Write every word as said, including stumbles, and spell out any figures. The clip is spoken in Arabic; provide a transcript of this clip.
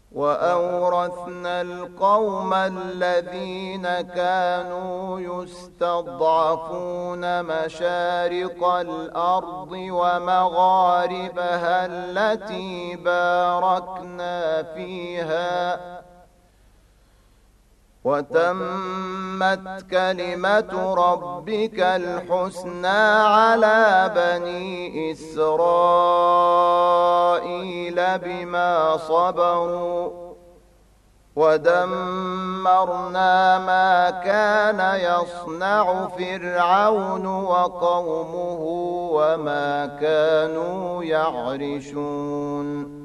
وأورثنا القوم الذين كانوا يستضعفون مشارق الأرض ومغاربها التي باركنا فيها وتمت كلمة ربك الحسنى على بني إسرائيل بما صبروا ودمرنا ما كان يصنع فرعون وقومه وما كانوا يعرشون